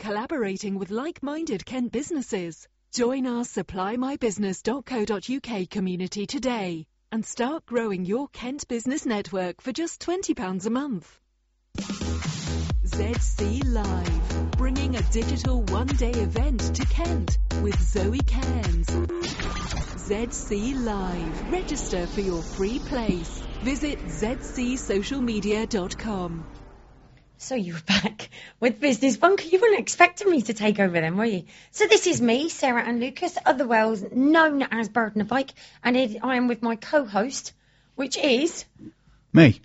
collaborating with like-minded Kent businesses. Join our supply-my-business.co.uk community today and start growing your Kent business network for just £20 a month. ZC Live, bringing a digital one-day event to Kent with Zoe Cairns. ZC Live. Register for your free place. Visit zcsocialmedia.com. So you're back with Business Bunker. You weren't expecting me to take over then, were you? So this is me, Sarah Ann Lucas, otherwise known as Bird and a Bike, and I am with my co-host, which is... Me.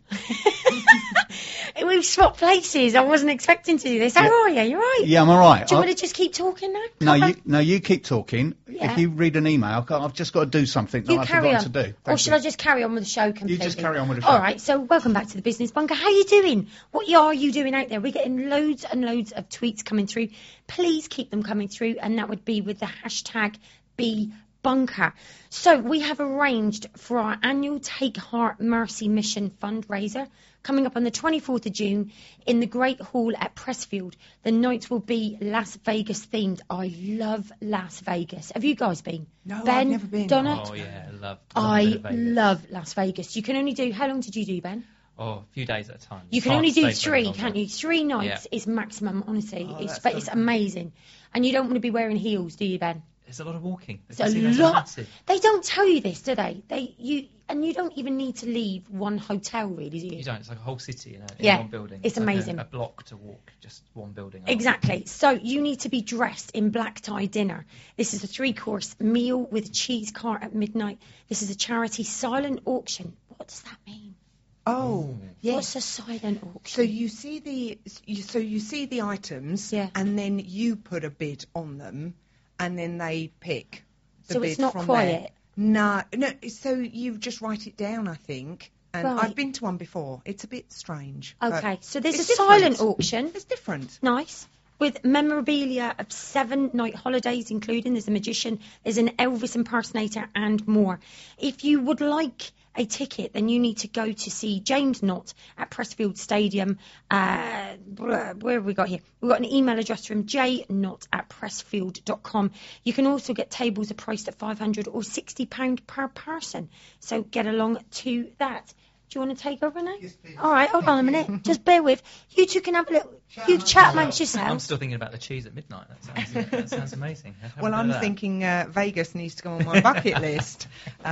We've swapped places. I wasn't expecting to do this. How are you? You all right? Yeah, I'm all right. Do you want to just keep talking now? No, you keep talking. Yeah. If you read an email, I've just got to do something that I've forgotten to do. Or should I just carry on with the show completely? You just carry on with the show. All right, so welcome back to the Business Bunker. How are you doing? What are you doing out there? We're getting loads and loads of tweets coming through. Please keep them coming through, and that would be with the hashtag #BeBunker. So we have arranged for our annual Take Heart Mercy Mission fundraiser coming up on the 24th of June in the Great Hall at Pressfield. The night will be Las Vegas themed. I love Las Vegas. Have you guys been? No, Ben, I've never been. Donna? Oh, yeah, I love Las Vegas. You can only do, how long did you do, Ben? Oh, a few days at a time. You can only do 3, can't you? 3 nights is maximum, honestly. It's amazing. And you don't want to be wearing heels, do you, Ben? There's a lot of walking. It's a lot. They don't tell you this, do they? You don't even need to leave one hotel, really, do you? You don't. It's like a whole city in one building. It's amazing. Like a block to walk, just one building. Exactly. So you need to be dressed in black tie dinner. This is a 3-course meal with a cheese cart at midnight. This is a charity silent auction. What does that mean? Oh, yes. What's a silent auction? So you see the items, and then you put a bid on them, and then they pick the so bid it's not from quiet. There. No. So you just write it down, I think. And Right. I've been to one before. It's a bit strange. Okay, so there's a it's silent different. auction. It's different. Nice. With memorabilia of 7 night holidays, including there's a magician, there's an Elvis impersonator, and more. If you would like a ticket, then you need to go to see James Knott at Pressfield Stadium. Where have we got here? We've got an email address from jknott@pressfield.com. You can also get tables priced at £500 or £60 per person. So get along to that. Do you want to take over now? Yes, please. All right, hold on a minute. Just bear with. You two can have a little... You chat amongst I'm yourselves. still thinking about the cheese at midnight. That sounds amazing. Well, I'm thinking Vegas needs to go on my bucket list.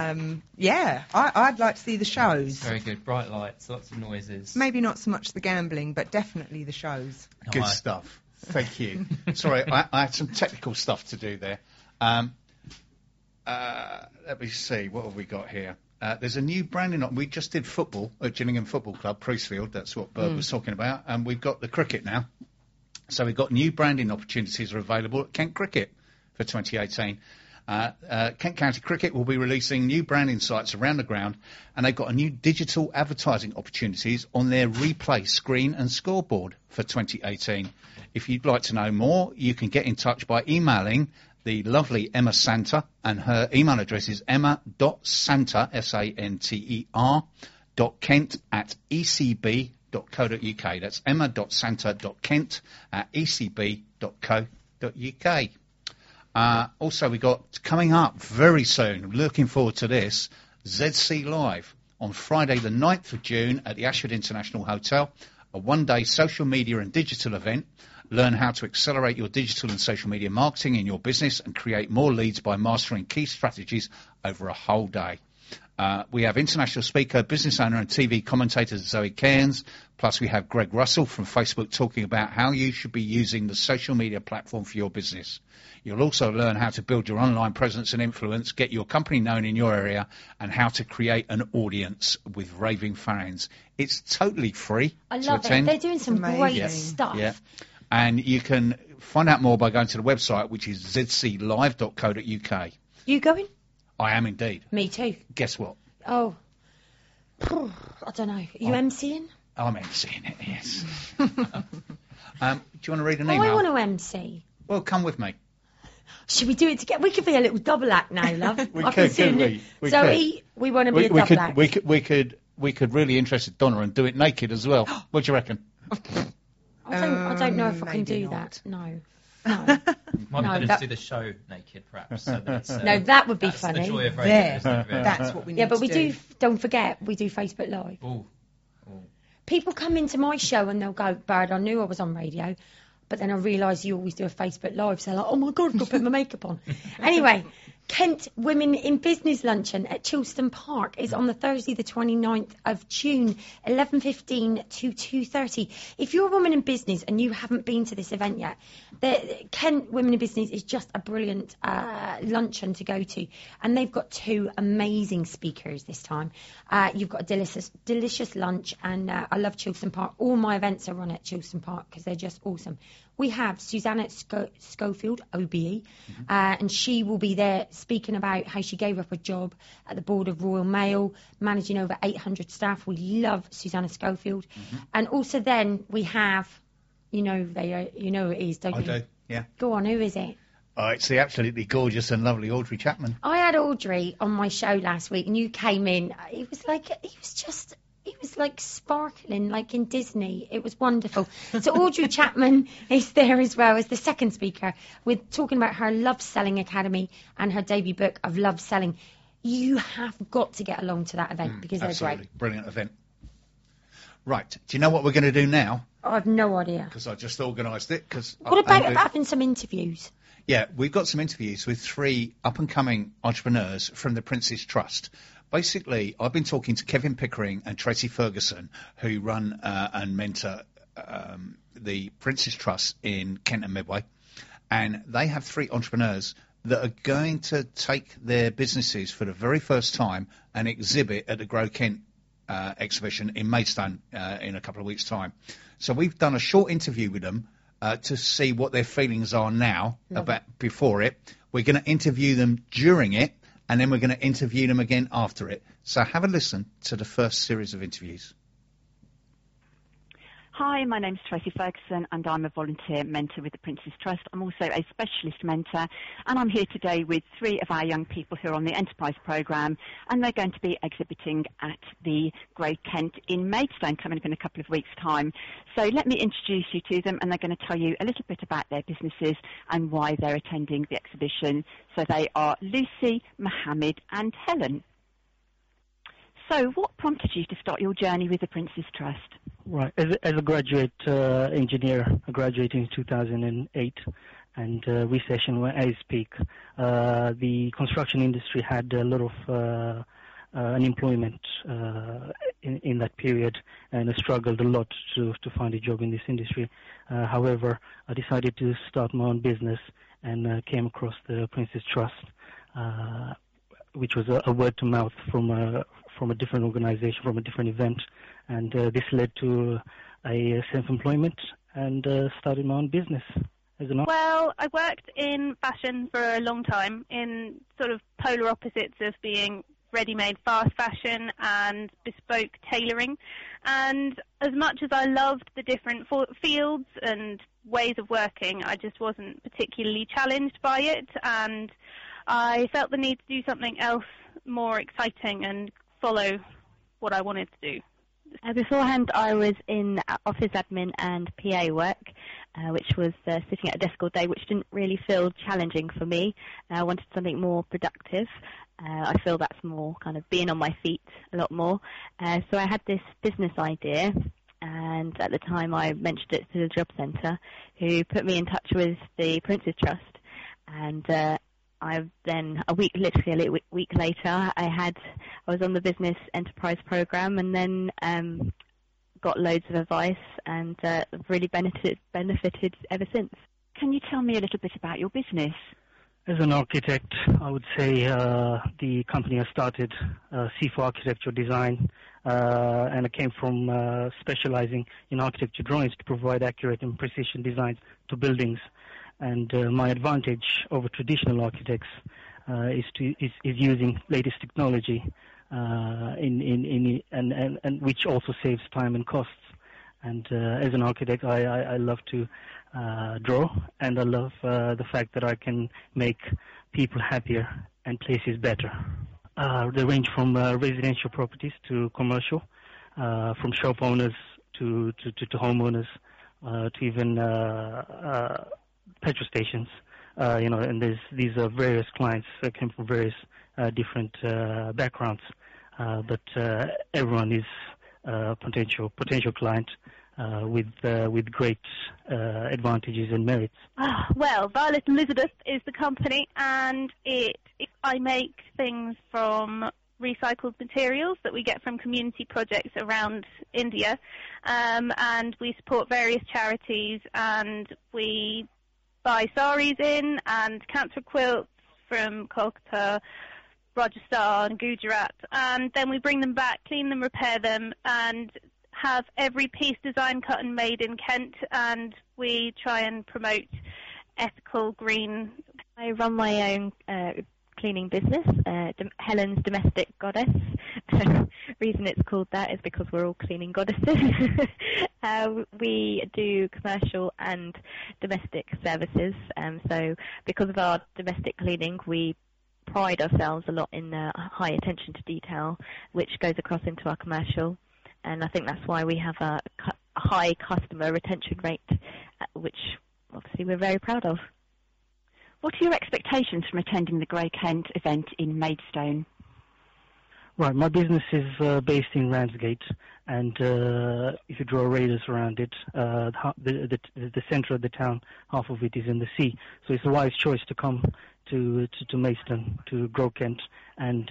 I'd like to see the shows. Very good. Bright lights, lots of noises. Maybe not so much the gambling, but definitely the shows. Good stuff. Thank you. Sorry, I had some technical stuff to do there. Let me see. What have we got here? There's a new branding. We just did football at Gillingham Football Club, Priestfield. That's what Bert was talking about. And we've got the cricket now. So we've got new branding opportunities are available at Kent Cricket for 2018. Kent County Cricket will be releasing new branding sites around the ground, and they've got a new digital advertising opportunities on their replay screen and scoreboard for 2018. If you'd like to know more, you can get in touch by emailing the lovely Emma Santa, and her email address is emma.santa, S-A-N-T-E-R, .kent@ecb.co.uk. That's emma.santa.kent@ecb.co.uk. Also, we got coming up very soon, looking forward to this, ZC Live on Friday the 9th of June at the Ashford International Hotel, a one-day social media and digital event. Learn how to accelerate your digital and social media marketing in your business and create more leads by mastering key strategies over a whole day. We have international speaker, business owner and TV commentator Zoe Cairns, plus we have Greg Russell from Facebook talking about how you should be using the social media platform for your business. You'll also learn how to build your online presence and influence, get your company known in your area, and how to create an audience with raving fans. It's totally free I to love it. attend. They're doing some great Yeah. stuff. Yeah. And you can find out more by going to the website, which is zclive.co.uk. You going? I am indeed. Me too. Guess what? Oh. I don't know. Are you MCing? I'm emceeing it, yes. Do you want to read an Oh, email? I want to MC. Well, come with me. Should we do it together? We could be a little double act now, love. We I could, see couldn't you- we? Zoe, we want to be a double act. We could really interest Donna and do it naked as well. What do you reckon? I don't know if I can maybe do not. that. No. Might No, be better that- to do the show naked, perhaps. So that it's, No, that would be that's funny. the joy of radio, There, isn't it, really? that's what we need Yeah, but to we do. don't forget, we do Facebook Live. Ooh. People come into my show and they'll go, Bird, I knew I was on radio, but then I realise you always do a Facebook Live, so they're like, oh my God, I've got to put my makeup on. Anyway, Kent Women in Business Luncheon at Chilston Park is on the Thursday the 29th of June, 11:15 to 2:30. If you're a woman in business and you haven't been to this event yet, the Kent Women in Business is just a brilliant luncheon to go to. And they've got two amazing speakers this time. You've got a delicious lunch, and I love Chilston Park. All my events are run at Chilston Park because they're just awesome. We have Susanna Schofield, OBE, and she will be there speaking about how she gave up a job at the board of Royal Mail, managing over 800 staff. We love Susanna Schofield. And also then we have, you know who it is, don't you? I do, yeah. Go on, who is it? Oh, it's the absolutely gorgeous and lovely Audrey Chapman. I had Audrey on my show last week, and you came in. It was like sparkling, like in Disney. It was wonderful. So Audrey Chapman is there as well as the second speaker, with talking about her Love Selling Academy and her debut book of Love Selling. You have got to get along to that event because they're Absolutely. great. Brilliant event. Right, do you know what we're going to do now? I have no idea. Because I just organised it. What about having some interviews? Yeah, we've got some interviews with three up-and-coming entrepreneurs from the Prince's Trust. Basically, I've been talking to Kevin Pickering and Tracy Ferguson, who run and mentor the Prince's Trust in Kent and Medway. And they have three entrepreneurs that are going to take their businesses for the very first time and exhibit at the Grow Kent exhibition in Maidstone in a couple of weeks' time. So we've done a short interview with them to see what their feelings are now about before it. We're going to interview them during it, and then we're going to interview them again after it. So have a listen to the first series of interviews. Hi, my name's Tracy Ferguson and I'm a volunteer mentor with the Prince's Trust. I'm also a specialist mentor and I'm here today with three of our young people who are on the Enterprise programme, and they're going to be exhibiting at the Grow Kent in Maidstone coming up in a couple of weeks' time. So let me introduce you to them, and they're going to tell you a little bit about their businesses and why they're attending the exhibition. So they are Lucy, Mohammed and Helen. So what prompted you to start your journey with the Prince's Trust? Right. As a graduate engineer, I graduated in 2008, and recession went at its peak. The construction industry had a lot of unemployment in that period, and I struggled a lot to find a job in this industry. However, I decided to start my own business and came across the Prince's Trust, which was a word to mouth from a different organization, from a different event, and this led to a self-employment and started my own business as an artist. Well, I worked in fashion for a long time, in sort of polar opposites of being ready-made fast fashion and bespoke tailoring. And as much as I loved the different fields and ways of working, I just wasn't particularly challenged by it, and I felt the need to do something else more exciting and follow what I wanted to do. Beforehand, I was in office admin and PA work, which was sitting at a desk all day, which didn't really feel challenging for me. I wanted something more productive. I feel that's more kind of being on my feet a lot more. So I had this business idea, and at the time I mentioned it to the job centre, who put me in touch with the Prince's Trust, and I then literally a week later, I was on the Business Enterprise programme, and then got loads of advice and really benefited ever since. Can you tell me a little bit about your business? As an architect, I would say the company I started, C4 Architecture Design, and I came from specializing in architecture drawings to provide accurate and precision designs to buildings. And my advantage over traditional architects is using latest technology, and which also saves time and costs. And as an architect, I love to draw, and I love the fact that I can make people happier and places better. They range from residential properties to commercial, from shop owners to homeowners, to even petrol stations. And these are various clients that came from various different backgrounds, but everyone is a potential client with great advantages and merits. Well, Violet Elizabeth is the company, and I make things from recycled materials that we get from community projects around India, and we support various charities, and we buy saris in and cancer quilts from Kolkata, Rajasthan, Gujarat, and then we bring them back, clean them, repair them, and have every piece designed, cut and made in Kent, and we try and promote ethical, green. I run my own cleaning business, Helen's Domestic Goddess. Reason it's called that is because we're all cleaning goddesses. We do commercial and domestic services, so because of our domestic cleaning, we pride ourselves a lot in high attention to detail, which goes across into our commercial, and I think that's why we have a high customer retention rate, which obviously we're very proud of. What are your expectations from attending the Grey Kent event in Maidstone? Right, my business is based in Ramsgate, and if you draw a radius around it, the centre of the town, half of it is in the sea. So it's a wise choice to come to Maidstone, to Grey Kent, and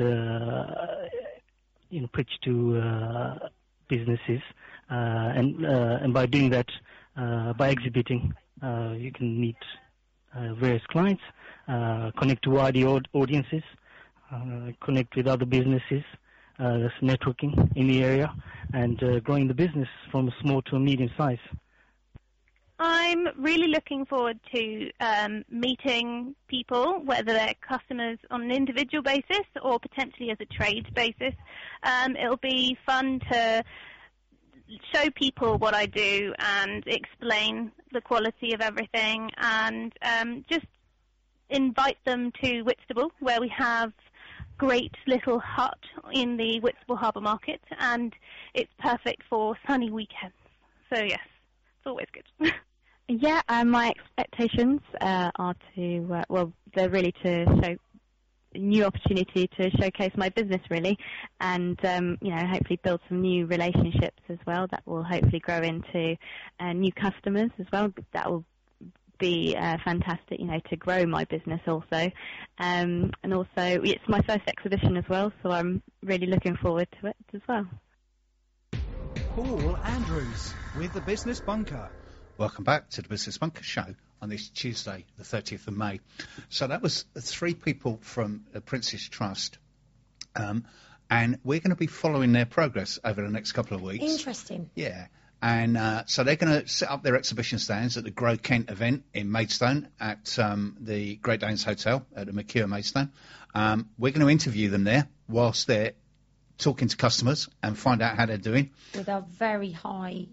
pitch to businesses, and by doing that, by exhibiting, you can meet various clients, connect to wider audiences, connect with other businesses, that's networking in the area, and growing the business from a small to a medium size. I'm really looking forward to meeting people, whether they're customers on an individual basis or potentially as a trade basis. It'll be fun to show people what I do and explain the quality of everything, and just invite them to Whitstable, where we have great little hut in the Whitstable Harbour Market, and it's perfect for sunny weekends. So yes, it's always good. Yeah, my expectations are they're really to show new opportunity to showcase my business, really, and hopefully build some new relationships as well that will hopefully grow into new customers as well. That will be fantastic, to grow my business also, and also it's my first exhibition as well, so I'm really looking forward to it as well. Paul Andrews with the Business Bunker. Welcome back to the Business Bunker Show on this Tuesday, the 30th of May. So that was 3 people from the Prince's Trust, and we're going to be following their progress over the next couple of weeks. Interesting. Yeah, and so they're going to set up their exhibition stands at the Grey Kent event in Maidstone at the Great Danes Hotel at the Mercure Maidstone. We're going to interview them there whilst they're talking to customers and find out how they're doing. With our very high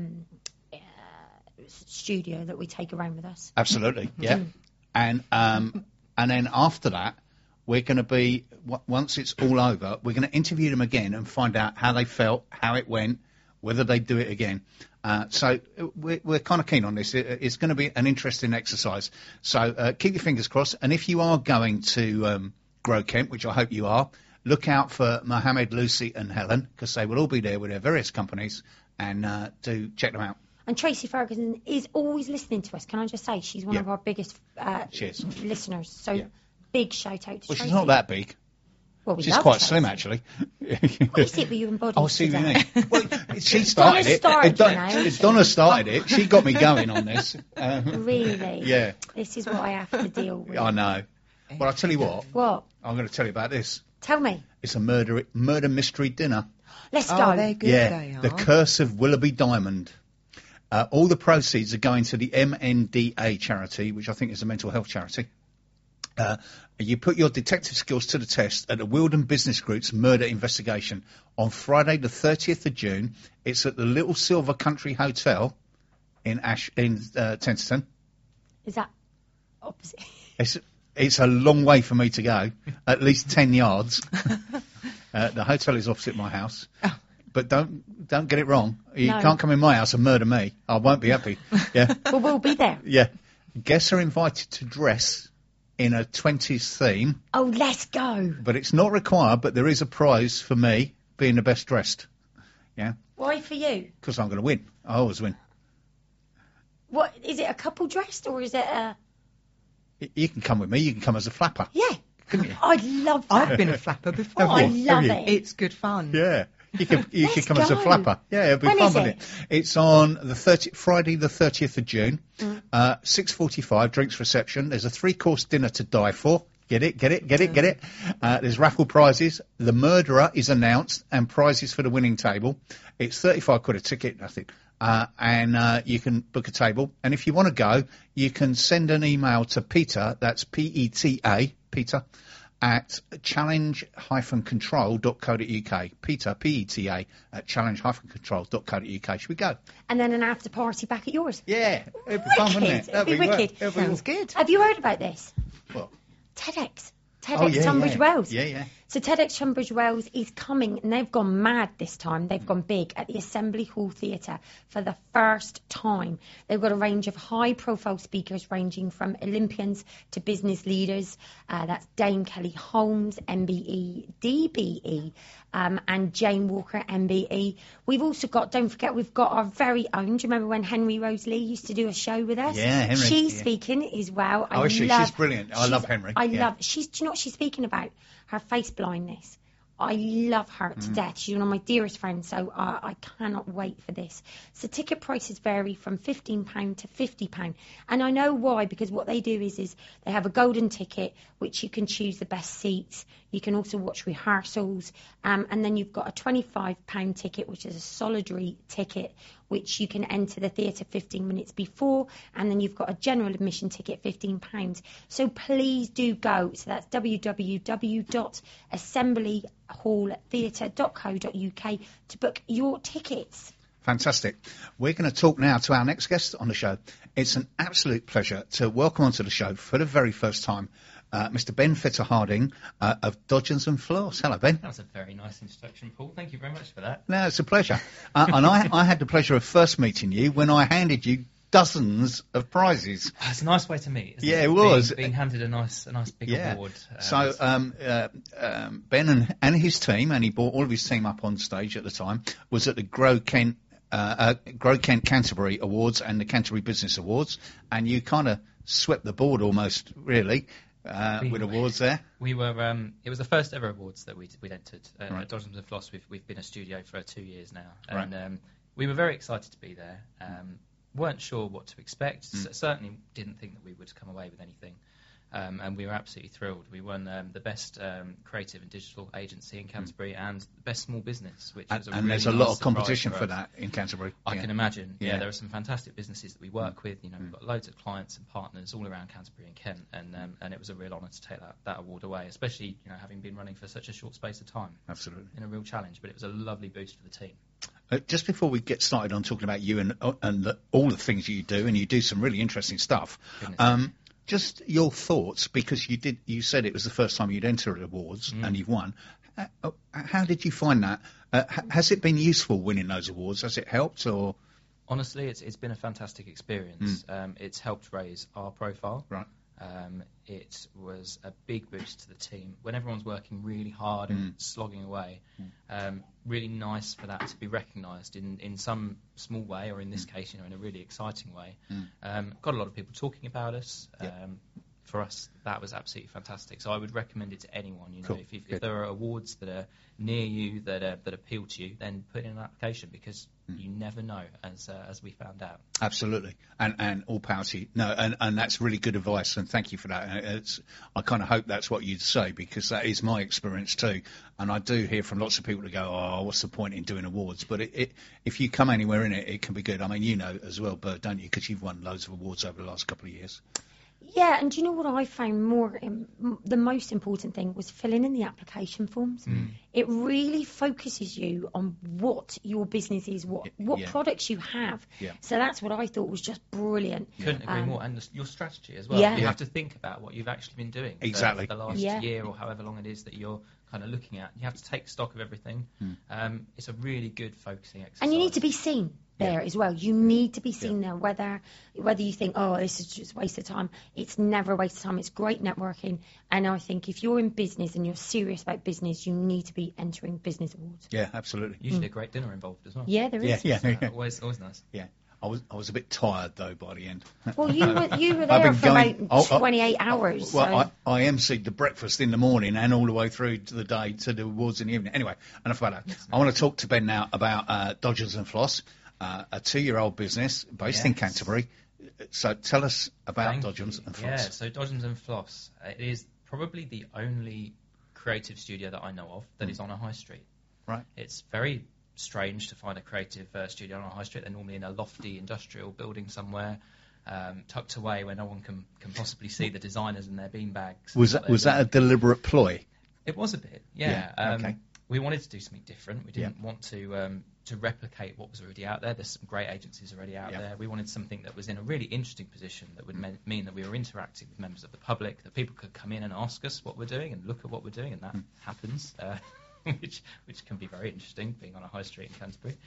studio that we take around with us. Absolutely, yeah. And then after that, we're going to be, once it's all over, we're going to interview them again and find out how they felt, how it went, whether they do it again. So we're kind of keen on this. It's going to be an interesting exercise. So keep your fingers crossed. And if you are going to Grey Kent, which I hope you are, look out for Mohammed, Lucy and Helen, because they will all be there with their various companies, and do check them out. And Tracy Ferguson is always listening to us. Can I just say, she's one of our biggest listeners. So big shout out to Tracy. She's not that big. Well, she's quite slim, actually. What is it with you and bodies? Oh, see what you mean. Well, she started it. Donna started it. She got me going on this. Really? Yeah. This is what I have to deal with. I know. Well, I'll tell you what. What? I'm going to tell you about this. Tell me. It's a murder mystery dinner. Let's go. They're good, they are. The Curse of Willoughby Diamond. All the proceeds are going to the MNDA charity, which I think is a mental health charity. You put your detective skills to the test at the Wilden Business Group's murder investigation on Friday the 30th of June. It's at the Little Silver Country Hotel in Tenterton. Is that opposite? It's a long way for me to go, at least 10 yards. The hotel is opposite my house. but don't get it wrong. You No. can't come in my house and murder me. I won't be happy. Yeah, But we'll be there. yeah. Guests are invited to dress in a 20s theme, Oh, let's go. but it's not required. But there is a prize for me being the best dressed. Yeah, Why for you? because I'm going to win. I always win. What is it? A couple dressed or is it a? You can come with me. You can come as a flapper. Yeah. Couldn't you? I'd love that. I've been a flapper before. Have I you? love Have you? it. It's good fun. Yeah. You could Let's come as a go. flapper. Yeah, it'll be When fun, is won't it? it? It's on the Friday the 30th of June, 6:45, drinks reception. There's a 3-course dinner to die for. Get it. There's raffle prizes. The murderer is announced and prizes for the winning table. It's 35 quid a ticket, I think. And you can book a table. And if you want to go, you can send an email to Peter, that's P-E-T-A, Peter, at challenge-control.co.uk. Peter, P-E-T-A, at challenge-control.co.uk. Should we go? And then an after party back at yours. Yeah, it'd be fun, wouldn't it? It'd be wicked. Sounds good. Have you heard about this? What? TEDx. Oh, TEDx yeah, Tunbridge yeah. Wells. Yeah. So TEDx Tunbridge Wells is coming, and they've gone mad this time. They've gone big at the Assembly Hall Theatre for the first time. They've got a range of high-profile speakers ranging from Olympians to business leaders. That's Dame Kelly Holmes, MBE, DBE, and Jane Walker, MBE. We've also got, don't forget, we've got our very own. Do you remember when Henry Rose Lee used to do a show with us? Yeah, Henry, She's yeah. speaking as well. Oh, is she? She's brilliant. I love Henry. I Yeah. love. Do you know what she's speaking about? Her face blindness. I love her to death. She's one of my dearest friends, so I cannot wait for this. So ticket prices vary from £15 to £50. And I know why, because what they do is they have a golden ticket, which you can choose the best seats. You can also watch rehearsals. And then you've got a £25 ticket, which is a solidary ticket, which you can enter the theatre 15 minutes before. And then you've got a general admission ticket, £15. So please do go. So that's www.assemblyhalltheatre.co.uk to book your tickets. Fantastic. We're going to talk now to our next guest on the show. It's an absolute pleasure to welcome onto the show for the very first time Mr. Ben Fitter-Harding of Dodgens and Floss. Hello, Ben. That was a very nice introduction, Paul. Thank you very much for that. No, it's a pleasure. And I had the pleasure of first meeting you when I handed you dozens of prizes. It's a nice way to meet, isn't Yeah, it? it was. Being handed a nice big award. So Ben and his team, and he brought all of his team up on stage at the time, was at the Grow Kent Canterbury Awards and the Canterbury Business Awards, and you kind of swept the board almost, really, with awards there. We were. It was the first ever awards that we'd entered. Right. At Dodgens and Floss, we've been a studio for 2 years now, Right. and we were very excited to be there. Weren't sure what to expect. Certainly didn't think that we would come away with anything. And we were absolutely thrilled. We won the best creative and digital agency in Canterbury and the best small business, which was a And really there's a nice lot of surprise competition for us. that in Canterbury. I Yeah. can imagine. Yeah. Yeah, there are some fantastic businesses that we work with. You know, we've got loads of clients and partners all around Canterbury and Kent, and it was a real honour to take that award away, especially having been running for such a short space of time. Absolutely. In a real challenge, but it was a lovely boost for the team. Just before we get started on talking about you and all the things you do, and you do some really interesting stuff. Goodness. Just your thoughts, because you said it was the first time you'd entered awards and you've won. How did you find that? Has it been useful winning those awards? Has it helped, or? Honestly, it's been a fantastic experience. It's helped raise our profile. Right. It was a big boost to the team when everyone's working really hard and slogging away. Really nice for that to be recognised in some small way, or in this case, in a really exciting way. Got a lot of people talking about us. For us, that was absolutely fantastic. So I would recommend it to anyone. Cool. If there are awards that are near you that appeal to you, then put in an application, because you never know, as we found out. Absolutely, and all power to you. No, and that's really good advice, and thank you for that. I kind of hope that's what you'd say, because that is my experience too. And I do hear from lots of people that go, "Oh, what's the point in doing awards?" But if you come anywhere in it, it can be good. I mean, you know as well, Bert, don't you? Because you've won loads of awards over the last couple of years. Yeah, and do you know what I found the most important thing was filling in the application forms. It really focuses you on what your business is, what products you have. Yeah. So that's what I thought was just brilliant. Couldn't agree more. And your strategy as well. Yeah. You have to think about what you've actually been doing Exactly. for the last year or however long it is that you're kind of looking at. You have to take stock of everything. It's a really good focusing exercise. And you need to be seen there as well. You need to be seen there, whether you think, oh, this is just a waste of time. It's never a waste of time. It's great networking. And I think if you're in business and you're serious about business, you need to be entering business awards. Yeah, absolutely. Usually a great dinner involved as well. Yeah, there is. Yeah. Always nice. Yeah. I was a bit tired though by the end. Well, you were there for about 28 hours. Well, so. I emceed the breakfast in the morning and all the way through to the day to the awards in the evening. Anyway, enough about that. I want to talk to Ben now about Dodgers and Floss, a 2-year-old business based in Canterbury. So tell us about Dodgers and Floss. Yeah, so Dodgers and Floss, it is probably the only creative studio that I know of that is on a high street. Right. It's very strange to find a creative studio on a high street. They're normally in a lofty industrial building somewhere, tucked away where no one can possibly see the designers and their beanbags. Was that a deliberate ploy? It was a bit, yeah. Okay. We wanted to do something different. We didn't want to replicate what was already out there. There's some great agencies already out there. We wanted something that was in a really interesting position that would mean that we were interacting with members of the public, that people could come in and ask us what we're doing and look at what we're doing, and that happens, which can be very interesting, being on a high street in Canterbury.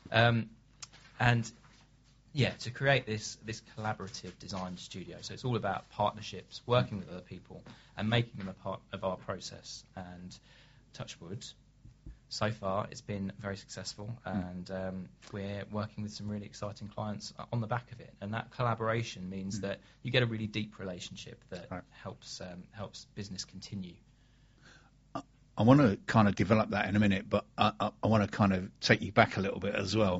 And yeah, to create this collaborative design studio. So it's all about partnerships, working with other people, and making them a part of our process. And touch wood, so far it's been very successful, and we're working with some really exciting clients on the back of it. And that collaboration means that you get a really deep relationship that helps business continue. I want to kind of develop that in a minute, but I want to kind of take you back a little bit as well.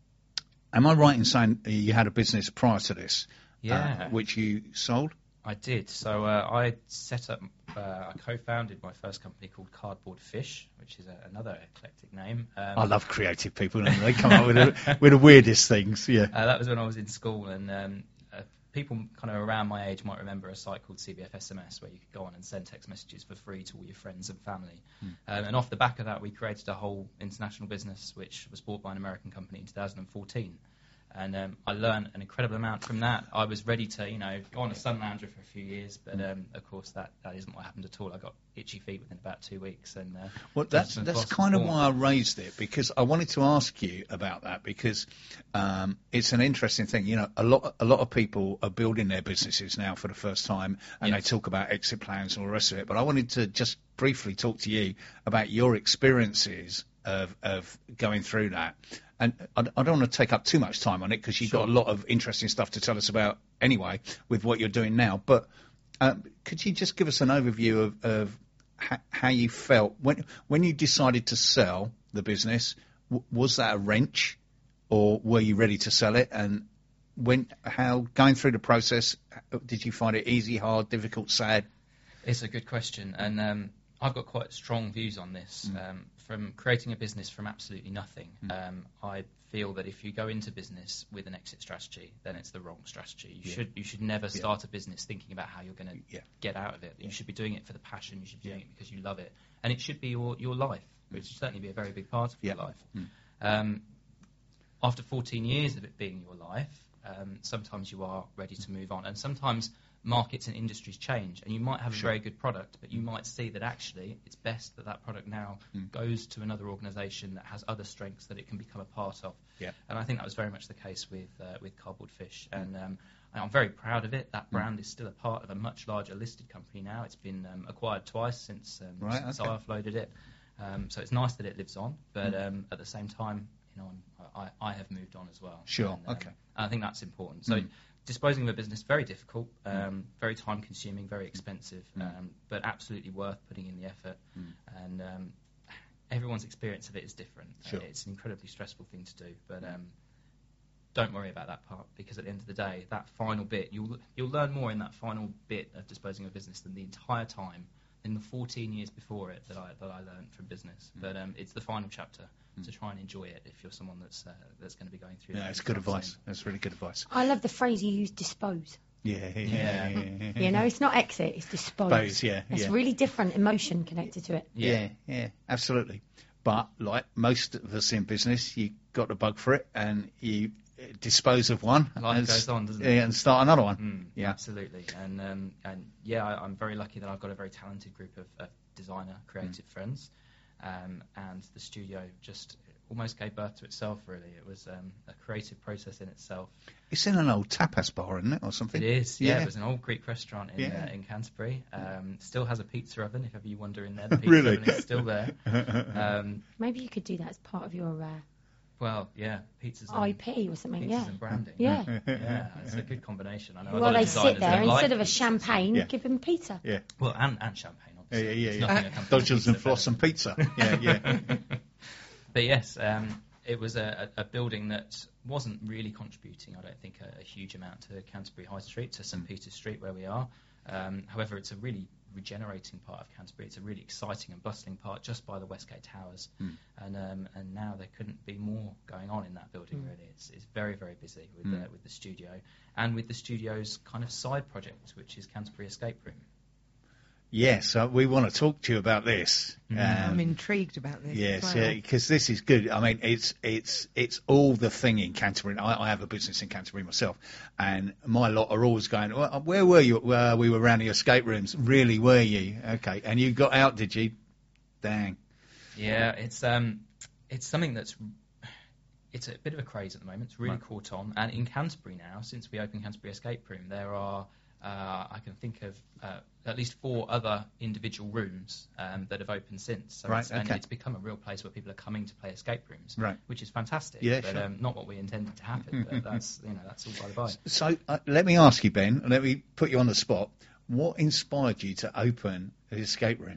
Am I right in saying you had a business prior to this, which you sold? I did. So I set up, I co-founded my first company called Cardboard Fish, which is another eclectic name. I love creative people, and they come up with the weirdest things. Yeah. That was when I was in school, and people kind of around my age might remember a site called CBF SMS, where you could go on and send text messages for free to all your friends and family. And off the back of that, we created a whole international business, which was bought by an American company in 2014. And I learned an incredible amount from that. I was ready to, go on a sun lounger for a few years, but of course that isn't what happened at all. I got itchy feet within about 2 weeks. And well, that's kind of why I raised it, because I wanted to ask you about that, because it's an interesting thing. A lot of people are building their businesses now for the first time, and they talk about exit plans and all the rest of it. But I wanted to just briefly talk to you about your experiences of going through that. And I don't want to take up too much time on it, because you've got a lot of interesting stuff to tell us about anyway with what you're doing now. But could you just give us an overview of how you felt when you decided to sell the business? Was that a wrench, or were you ready to sell it? And how going through the process, did you find it easy, hard, difficult, sad? It's a good question, and I've got quite strong views on this. From creating a business from absolutely nothing, I feel that if you go into business with an exit strategy, then it's the wrong strategy. You should never start a business thinking about how you're going to get out of it. You should be doing it for the passion. You should be doing it because you love it, and it should be your life, which should certainly be a very big part of your life. After 14 years of it being your life, sometimes you are ready to move on, and sometimes markets and industries change, and you might have a very good product, but you might see that actually it's best that product now goes to another organisation that has other strengths that it can become a part of. And I think that was very much the case with Cardboard Fish, and I'm very proud of it. That brand is still a part of a much larger listed company now. It's been acquired twice since I offloaded it, so it's nice that it lives on, but at the same time, I have moved on as well. I think that's important. So disposing of a business, very difficult, very time consuming, very expensive, but absolutely worth putting in the effort. And everyone's experience of it is different. It's an incredibly stressful thing to do, but don't worry about that part, because at the end of the day, that final bit, you'll learn more in that final bit of disposing of a business than the entire time in the 14 years before it that I learned from business. But it's the final chapter. To try and enjoy it if you're someone that's going to be going through that. That's good advice. That's really good advice. I love the phrase you use, dispose. Yeah. You know, it's not exit, it's dispose. Dispose, yeah, It's yeah. really different emotion connected to it. Yeah, absolutely. But like most of us in business, you got the bug for it, and you dispose of one, Life and goes on, doesn't it? Yeah, and start another one. Yeah, Absolutely. And I'm very lucky that I've got a very talented group of designer, creative friends, and the studio just almost gave birth to itself. Really, it was a creative process in itself. It's in an old tapas bar, isn't it, or something? It is. Yeah, it was an old Greek restaurant in Canterbury. Still has a pizza oven. If ever you wander in there, the pizza Really? oven is still there. Maybe you could do that as part of your Well, yeah, pizzas and IP or something. pizzas and branding. Yeah. Yeah, it's a good combination. I know a Well, lot of they sit designers there don't like instead of a pizzas. champagne, give them pizza. Yeah. Well, and champagne, obviously. There's nothing that comes with Dodgers and pizza floss and pizza. Yeah. But yes, it was a building that wasn't really contributing, I don't think, a huge amount to Canterbury High Street, to St Peter's Street where we are. However, it's a really regenerating part of Canterbury. It's a really exciting and bustling part just by the Westgate Towers. And now there couldn't be more going on in that building, really. It's very, very busy with the studio and with the studio's kind of side project, which is Canterbury Escape Room. Yes, we want to talk to you about this. I'm intrigued about this. Yes, as well. because this is good. I mean, it's all the thing in Canterbury. I have a business in Canterbury myself, and my lot are always going, well, where were you? We were around the escape rooms. Really, were you? Okay, and you got out, did you? Dang. Yeah, it's something that's it's a bit of a craze at the moment. It's really caught on, and in Canterbury now, since we opened Canterbury Escape Room, there are I can think of at least 4 other individual rooms that have opened since. So and it's become a real place where people are coming to play escape rooms, which is fantastic. Yeah, but sure. Not what we intended to happen. But that's all by the by. So let me ask you, Ben. Let me put you on the spot. What inspired you to open the escape room?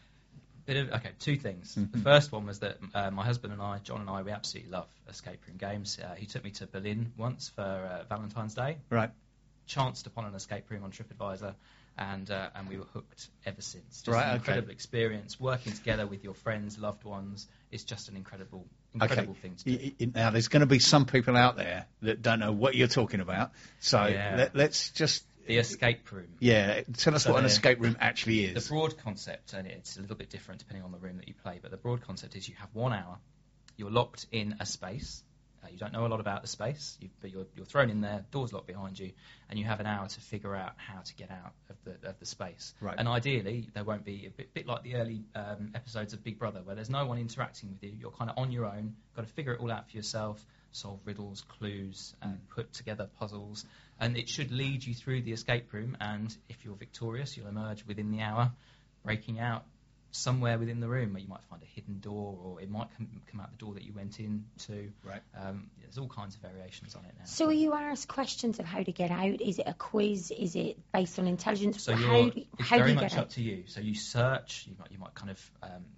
2 things. The first one was that my husband and I, John and I, we absolutely love escape room games. He took me to Berlin once for Valentine's Day. Right. Chanced upon an escape room on TripAdvisor, and we were hooked ever since. Just an incredible experience. Working together with your friends, loved ones, is just an incredible thing to do. Now, there's going to be some people out there that don't know what you're talking about, so let's just... The escape room. Yeah, tell us what an escape room actually is. The broad concept, and it's a little bit different depending on the room that you play, but the broad concept is you have 1 hour, you're locked in a space. You don't know a lot about the space, but you're thrown in there, doors locked behind you, and you have an hour to figure out how to get out of the space. Right. And ideally, there won't be a bit like the early episodes of Big Brother, where there's no one interacting with you. You're kind of on your own, got to figure it all out for yourself, solve riddles, clues, and put together puzzles. And it should lead you through the escape room, and if you're victorious, you'll emerge within the hour, breaking out somewhere within the room where you might find a hidden door, or it might come out the door that you went into. Right. There's all kinds of variations on it now. So are you asked questions of how to get out? Is it a quiz? Is it based on intelligence? So how do very you much get up out? to you. So you search. You might kind of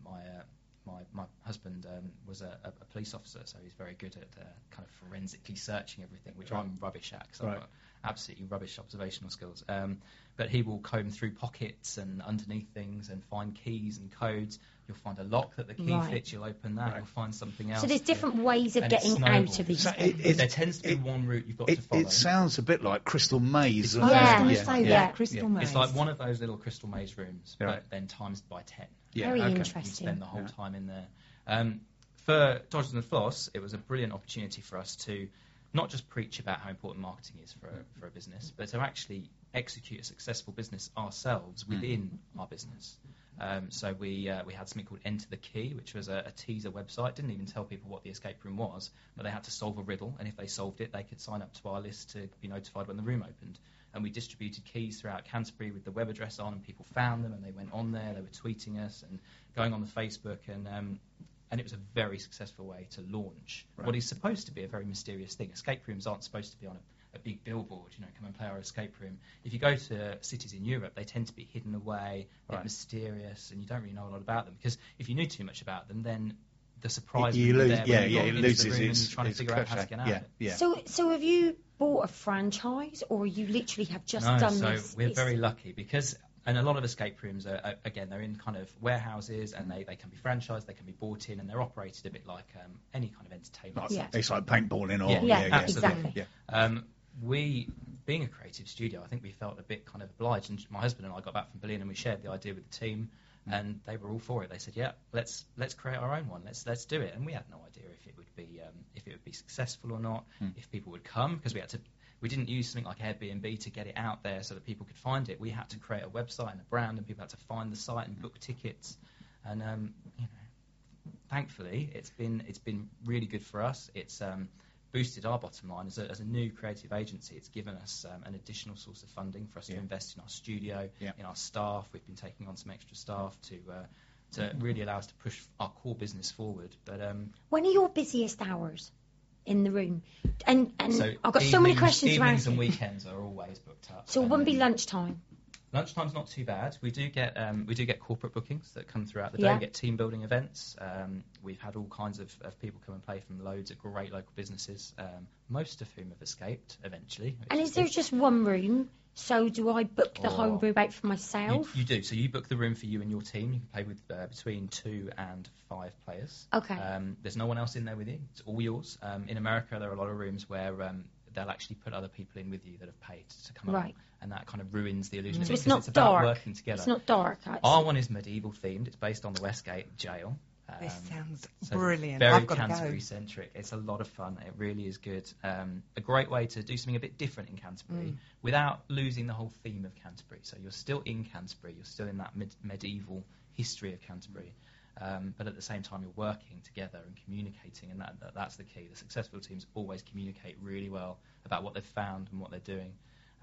my husband was a police officer, so he's very good at kind of forensically searching everything, which I'm rubbish at because I've got absolutely rubbish observational skills. But he will comb through pockets and underneath things and find keys and codes. You'll find a lock that the key fits. You'll open that. You'll find something else. So there's different ways of getting out of these. There tends to be one route you've got to follow. It sounds a bit like Crystal Maze. Crystal Maze. It's like one of those little crystal maze rooms, but then times by 10. Very interesting. You spend the whole time in there. For Dodgers and Floss, it was a brilliant opportunity for us to not just preach about how important marketing is for a business, but to actually execute a successful business ourselves within our business. So we had something called Enter the Key, which was a teaser website. Didn't even tell people what the escape room was, but they had to solve a riddle, and if they solved it, they could sign up to our list to be notified when the room opened. And we distributed keys throughout Canterbury with the web address on, and people found them, and they went on there. They were tweeting us and going on the Facebook, and it was a very successful way to launch what is supposed to be a very mysterious thing. Escape rooms aren't supposed to be on a big billboard, come and play our escape room. If you go to cities in Europe, they tend to be hidden away, a bit mysterious, and you don't really know a lot about them. Because if you knew too much about them, then the surprise you lose. It loses its trying to figure out how to get out of it. So have you bought a franchise, or you literally have just done this? So we're very lucky because. And a lot of escape rooms are again, they're in kind of warehouses, and they can be franchised, they can be bought in, and they're operated a bit like any kind of entertainment. It's like paintballing, or absolutely. Yeah. being a creative studio, I think we felt a bit kind of obliged. And my husband and I got back from Berlin and we shared the idea with the team, and they were all for it. They said, "Yeah, let's create our own one. Let's do it." And we had no idea if it would be successful or not, if people would come, because we didn't use something like Airbnb to get it out there so that people could find it. We had to create a website and a brand, and people had to find the site and book tickets. And thankfully, it's been really good for us. It's boosted our bottom line as a new creative agency. It's given us an additional source of funding for us to invest in our studio, in our staff. We've been taking on some extra staff to really allow us to push our core business forward. But when are your busiest hours in the room? And so I've got so many questions to evenings ask. and weekends are always booked up. So it wouldn't be lunchtime. Lunchtime's not too bad. We do get corporate bookings that come throughout the day. Yeah. We get team building events. We've had all kinds of people come and play from loads of great local businesses, most of whom have escaped eventually. And is there just one room? So do I book the whole room out for myself? You do. So you book the room for you and your team. You can play with between 2 and 5 players. Okay. There's no one else in there with you. It's all yours. In America, there are a lot of rooms where they'll actually put other people in with you that have paid to come along, and that kind of ruins the illusion. So of it, it's not it's dark. about working together. It's not dark. Our one is medieval themed. It's based on the Westgate Jail. This sounds so brilliant. Very I've got to Canterbury go. centric. It's a lot of fun. It really is good. A great way to do something a bit different in Canterbury without losing the whole theme of Canterbury. So you're still in Canterbury. You're still in that medieval history of Canterbury. But at the same time, you're working together and communicating, and that's the key. The successful teams always communicate really well about what they've found and what they're doing.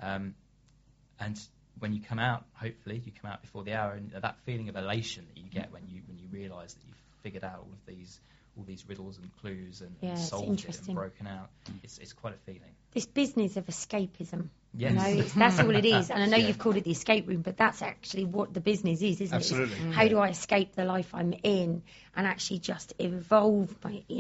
And when you come out, hopefully, you come out before the hour, and that feeling of elation that you get when you realise that you've figured out all these riddles and clues and solved it and broken out. It's quite a feeling. This business of escapism. Yes. You know, that's all it is. And I know you've called it the escape room, but that's actually what the business is, isn't it? Absolutely. It's how do I escape the life I'm in and actually just evolve,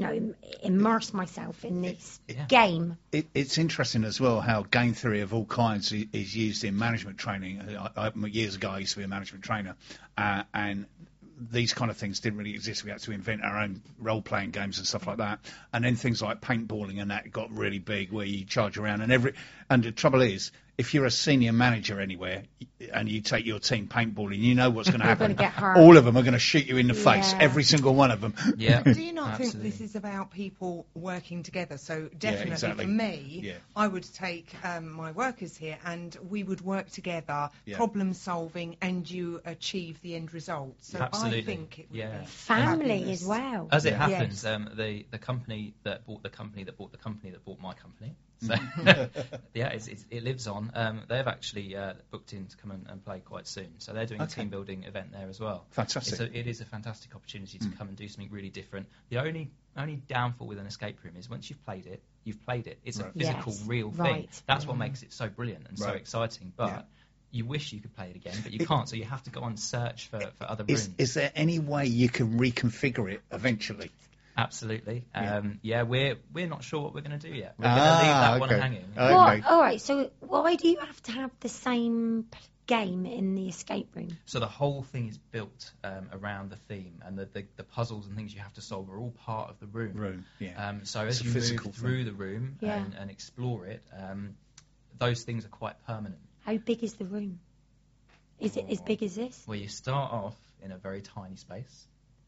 immerse myself in this game? It's interesting as well how game theory of all kinds is used in management training. Years ago, I used to be a management trainer, and these kind of things didn't really exist. We had to invent our own role-playing games and stuff like that. And then things like paintballing and that got really big, where you charge around. And the trouble is, if you're a senior manager anywhere and you take your team paintballing, you know what's going to happen. Get hurt. All of them are going to shoot you in the face, Yeah. every single one of them. Yeah. Do you not Absolutely. think this is about people working together? So definitely exactly. for me, Yeah. I would take my workers here and we would work together, Yeah. problem solving, and you achieve the end result. So Absolutely. I think it would Yeah. be Family fabulous. as well. As it Yeah. happens, Yes. the company that bought the company that bought the company that bought my company. So yeah, it lives on. They've actually booked in to come and play quite soon. So they're doing a team building event there as well. Fantastic. It is a fantastic opportunity to come and do something really different. The only downfall with an escape room is once you've played it, you've played it. It's a physical, Yes. real thing. Right. That's what makes it so brilliant and so Right. exciting. But you wish you could play it again, but you can't. So you have to go and search for other rooms. Is there any way you can reconfigure it eventually? Absolutely. We're not sure what we're going to do yet. We're Ah, going to leave that one okay. hanging. Okay. What? All right, so why do you have to have the same game in the escape room? So the whole thing is built around the theme, and the puzzles and things you have to solve are all part of the room. So It's as a you physical move through thing. the room Yeah. and explore it, those things are quite permanent. How big is the room? Is it as big as this? Where you start off in a very tiny space,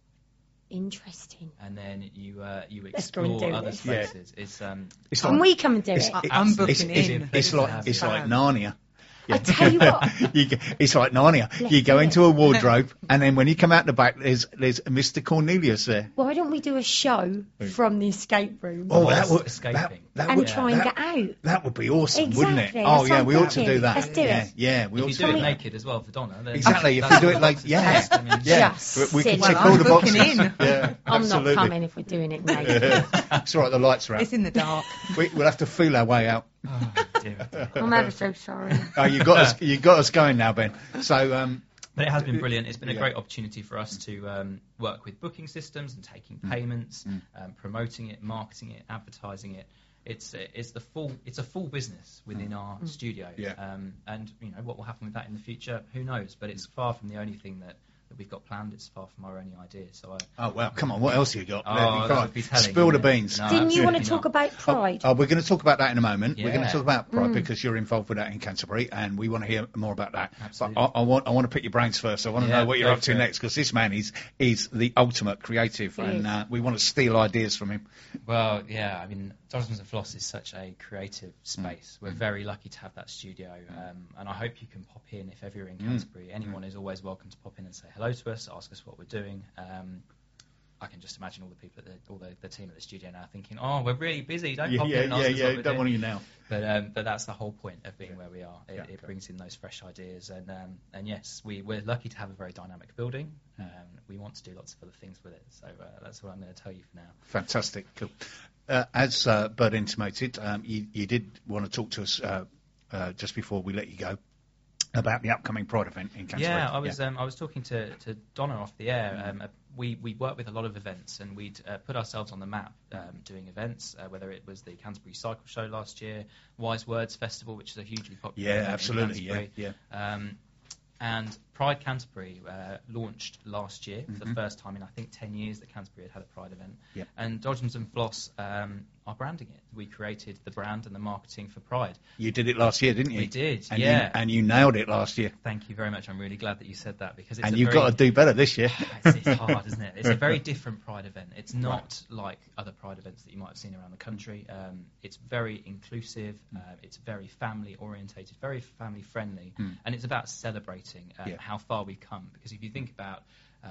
Interesting. and then you Let's go and explore do other this. spaces. It's Can we come and do it? I'm booking It's in. like Narnia. I tell you what. It's like Narnia. Let's You go do into it. a wardrobe, and then when you come out the back, there's Mr. Cornelius there. Why don't we do a show from the escape room Oh, Whilst that would escaping. that and would try and that- get out? That would be awesome, wouldn't it? Exactly, Oh that's yeah, what we I'm ought to do thinking. that. Let's do yeah, it. yeah, we If ought you to do do it that. naked as well for Donna, then Exactly. If that's we do it like the boxes first. I mean, Just we can silly. tick Well, all I'm the booking boxes. in. Yeah, I'm absolutely. not coming if we're doing it naked. It's all right. The lights are out. It's in the dark. We'll have to feel our way out. Oh, dear. I'm ever so sorry. Oh, you got us going now, Ben. So But it has been brilliant. It's been a Yeah. great opportunity for us to work with booking systems and taking payments, promoting it, marketing it, advertising it. It's a full business within our studio. Yeah. And what will happen with that in the future, who knows? But it's far from the only thing that we've got planned. It's far from our only idea. So Oh well, come on! What else have you got? that would be telling, Spill the wouldn't it? beans. No, Didn't you want to absolutely talk not. about Pride? We're going to talk about that in a moment. We're going to Yeah. talk about Pride because you're involved with that in Canterbury, and we want to hear more about that. Absolutely. But I want to pick your brains first. I want to Yeah, know what you're go up to for it. next, because this man is the ultimate creative, He and is. we want to steal ideas from him. Well, yeah, I mean, Dodgems and Floss is such a creative space. We're very lucky to have that studio, and I hope you can pop in if ever you're in Canterbury. Anyone is always welcome to pop in and say hello to us, ask us what we're doing. I can just imagine all the people, the team at the studio now thinking, "Oh, we're really busy. Don't pop in and ask us what we're Don't want doing." you now. But that's the whole point of being where we are. It brings in those fresh ideas, and yes, we're lucky to have a very dynamic building. We want to do lots of other things with it. So that's what I'm going to tell you for now. Fantastic, cool. As Bud intimated, you did want to talk to us just before we let you go about the upcoming Pride event in Canterbury. Yeah, I was talking to Donna off the air. We work with a lot of events, and we'd put ourselves on the map doing events, whether it was the Canterbury Cycle Show last year, Wise Words Festival, which is a hugely popular event in absolutely, Canterbury. And Pride Canterbury launched last year for the first time in, I think, 10 years that Canterbury had a Pride event. Yeah. And Dodgems and Floss are branding it. We created the brand and the marketing for Pride. You did it last year, didn't you? We did, and yeah. and you nailed it last year. Thank you very much. I'm really glad that you said that, because it's And a you've very, got to do better this year. it's hard, isn't it? It's a very different Pride event. It's not like other Pride events that you might have seen around the country. It's very inclusive. It's very family orientated, very family friendly, and it's about celebrating how far we've come. Because if you think about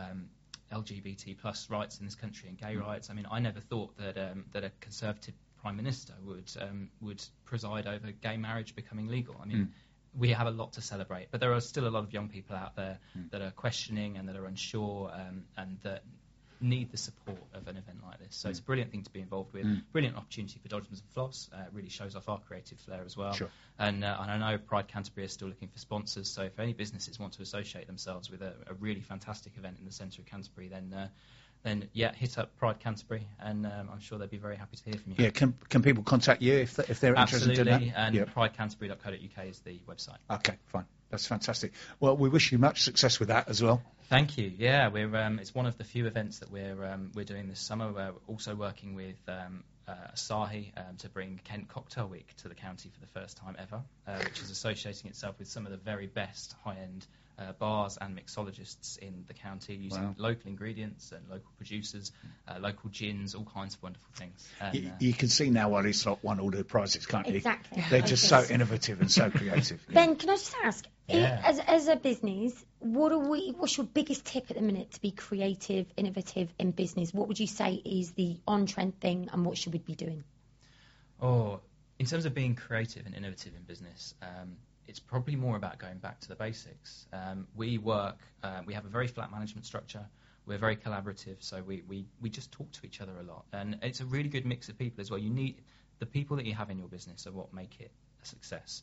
LGBT plus rights in this country and gay rights, I mean, I never thought that a Conservative Prime Minister would preside over gay marriage becoming legal. I mean, we have a lot to celebrate, but there are still a lot of young people out there that are questioning and that are unsure and that need the support of an event like this. So it's a brilliant thing to be involved with. Brilliant opportunity for Dodgems and Floss. It really shows off our creative flair as well. Sure. And I know Pride Canterbury is still looking for sponsors, so if any businesses want to associate themselves with a really fantastic event in the centre of Canterbury, then hit up Pride Canterbury, and I'm sure they'd be very happy to hear from you. Yeah, can people contact you if they're interested in that? Absolutely, and pridecanterbury.co.uk is the website. Okay, fine. That's fantastic. Well, we wish you much success with that as well. Thank you. Yeah, we're it's one of the few events that we're doing this summer. We're also working with Asahi to bring Kent Cocktail Week to the county for the first time ever, which is associating itself with some of the very best high-end bars and mixologists in the county, using local ingredients and local producers, local gins, all kinds of wonderful things. And, You can see now why this lot won all the prizes, can't you? Exactly. They're just so innovative and so creative. Ben, can I just ask, Yeah. as a business, what's your biggest tip at the minute to be creative, innovative in business? What would you say is the on-trend thing, and what should we be doing? Oh, in terms of being creative and innovative in business, it's probably more about going back to the basics. We have a very flat management structure. We're very collaborative, so we just talk to each other a lot. And it's a really good mix of people as well. You need the people that you have in your business are what make it a success.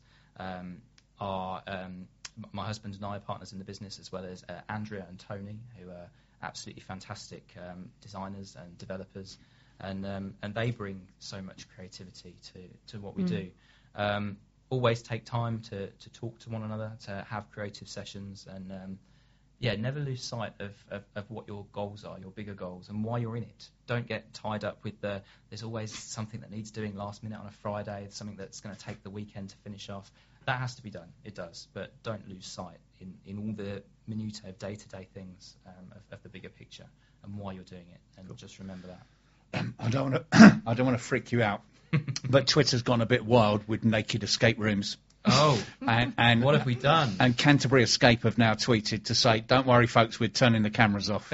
My husband and I are partners in the business, as well as Andrea and Tony, who are absolutely fantastic designers and developers, and they bring so much creativity to what we do. Always take time to talk to one another, to have creative sessions, and never lose sight of what your goals are, your bigger goals, and why you're in it. Don't get tied up with there's always something that needs doing last minute on a Friday, something that's going to take the weekend to finish off. That has to be done, it does, but don't lose sight in all the minutiae of day-to-day things of the bigger picture and why you're doing it, and just remember that. I don't want to freak you out, but Twitter's gone a bit wild with naked escape rooms. Oh, and what have we done? And Canterbury Escape have now tweeted to say, "Don't worry, folks, we're turning the cameras off."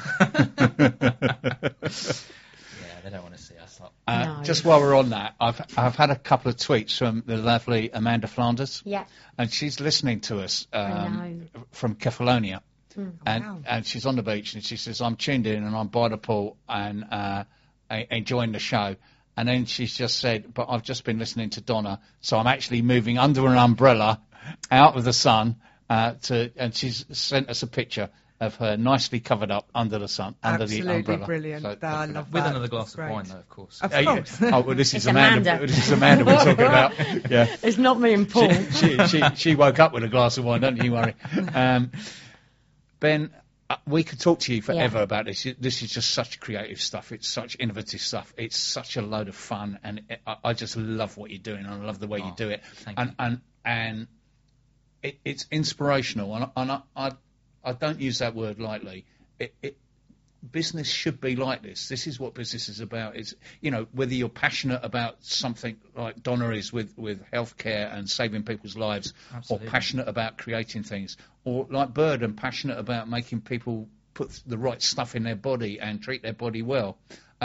They don't want to see us up. No. Just while we're on that, I've had a couple of tweets from the lovely Amanda Flanders. Yeah. And she's listening to us I know. from Kefalonia. And Wow. and she's on the beach, and she says, "I'm tuned in and I'm by the pool and enjoying the show." And then she's just said, "But I've just been listening to Donna, so I'm actually moving under an umbrella out of the sun and she's sent us a picture of her nicely covered up under the sun, under the Absolutely umbrella." brilliant. So, I love With that. another glass It's of great. wine, though, of course. Of Yeah. course. Oh, well, this is It's Amanda. This is Amanda we're talking about. Yeah. It's not me and Paul. She woke up with a glass of wine, don't you worry. Ben, We could talk to you forever about this. This is just such creative stuff. It's such innovative stuff. It's such a load of fun, and I just love what you're doing, and I love the way you do it. And it's inspirational, and I don't use that word lightly. Business should be like this. This is what business is about. It's, whether you're passionate about something like Donna is with healthcare and saving people's lives, Absolutely. Or passionate about creating things, or like Bird and passionate about making people put the right stuff in their body and treat their body well.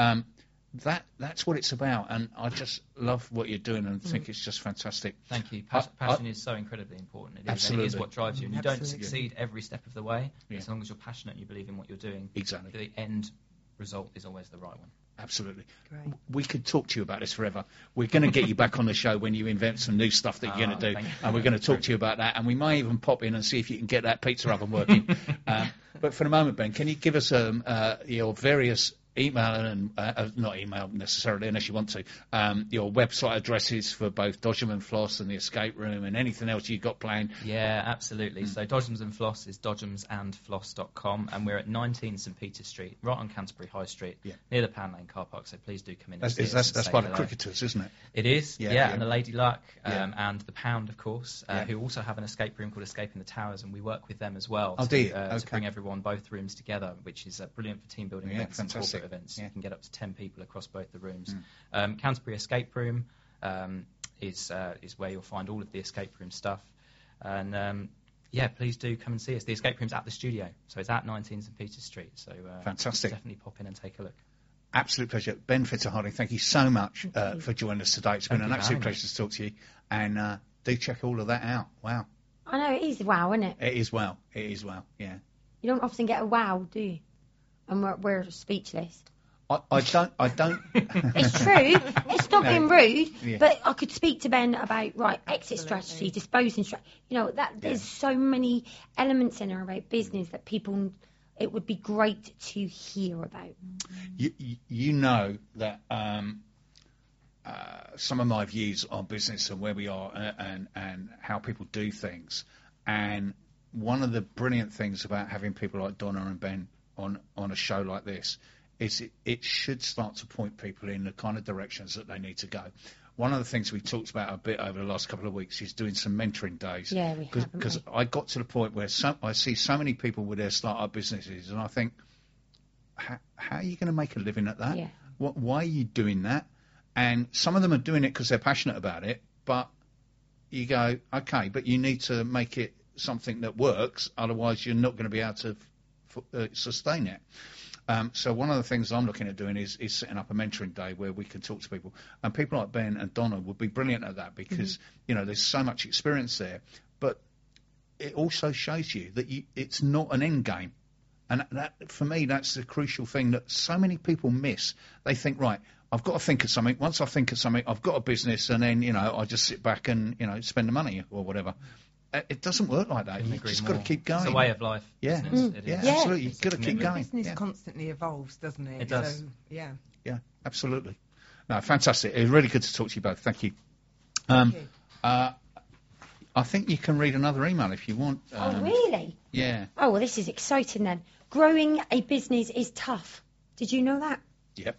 That's what it's about, and I just love what you're doing and think it's just fantastic. Thank you. Passion is so incredibly important. Absolutely. It is what drives you, and you don't succeed every step of the way, as long as you're passionate and you believe in what you're doing. Exactly. The end result is always the right one. Absolutely. Great. We could talk to you about this forever. We're going to get you back on the show when you invent some new stuff that you're going to do, and we're going to talk to you about that, and we may even pop in and see if you can get that pizza oven working. But for the moment, Ben, can you give us your various email and not email necessarily unless you want to, your website addresses for both Dodgem and Floss and the escape room and anything else you've got planned? Yeah, absolutely. So Dodgems and Floss is dodgemsandfloss.com, and we're at 19 St Peter Street, right on Canterbury High Street, near the Pan Lane car park, so please do come in and see us. That's by the Cricketers, isn't it? It is, and the Lady Luck, and the Pound, of course, who also have an escape room called Escaping the Towers, and we work with them as well to bring everyone, both rooms together, which is brilliant for team building events and corporate events. You can get up to 10 people across both the rooms. Canterbury Escape Room is where you'll find all of the escape room stuff. And please do come and see us. The escape room's at the studio, so it's at 19 St Peter Street. So fantastic. Definitely pop in and take a look. Absolute pleasure. Ben Fitzharding, thank you so much for joining us today. It's been an absolute pleasure to talk to you. And do check all of that out. Wow. I know, it is wow, isn't it? It is wow. It is wow, yeah. You don't often get a wow, do you? And we're speechless. I don't. It's true. It's not being rude, but I could speak to Ben about exit strategy, disposing strategy. There's so many elements in there about business that people. It would be great to hear about. You know that some of my views on business and where we are and how people do things, and one of the brilliant things about having people like Donna and Ben on a show like this. It should start to point people in the kind of directions that they need to go. One of the things we talked about a bit over the last couple of weeks is doing some mentoring days. Yeah, we have. Because I got to the point where I see so many people with their start-up businesses, and I think, how are you going to make a living at that? Yeah. Why are you doing that? And some of them are doing it because they're passionate about it, but you go, okay, but you need to make it something that works, otherwise you're not going to be able to sustain it. So one of the things I'm looking at doing is setting up a mentoring day where we can talk to people. And people like Ben and Donna would be brilliant at that because, there's so much experience there. But it also shows you that it's not an end game. And that, for me, that's the crucial thing that so many people miss. They think, right, I've got to think of something. Once I think of something, I've got a business, and then, I just sit back and, spend the money or whatever. It doesn't work like that. You've just got to keep going. It's a way of life. Yeah, absolutely. You've got to keep going. Business constantly evolves, doesn't it? It does. So, yeah, absolutely. No, fantastic. It was really good to talk to you both. Thank you. Thank you. I think you can read another email if you want. Oh, really? Yeah. Oh, well, this is exciting then. Growing a business is tough. Did you know that? Yep.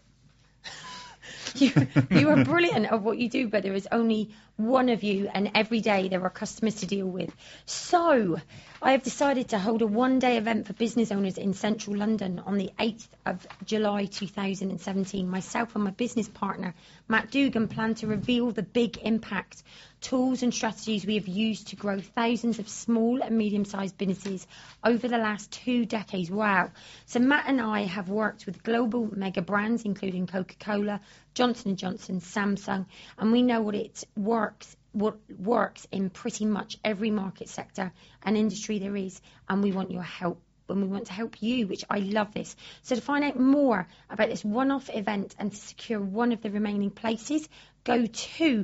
You are brilliant at what you do, but there is only one of you, and every day there are customers to deal with. So I have decided to hold a one-day event for business owners in central London on the 8th of July 2017. Myself and my business partner, Matt Dugan, plan to reveal the big impact, tools and strategies we have used to grow thousands of small and medium-sized businesses over the last 2 decades. Wow. So Matt and I have worked with global mega brands, including Coca-Cola, Johnson & Johnson, Samsung, and we know what works in pretty much every market sector and industry there is, and we want your help. And we want to help you, which I love this. So to find out more about this one-off event and to secure one of the remaining places, go to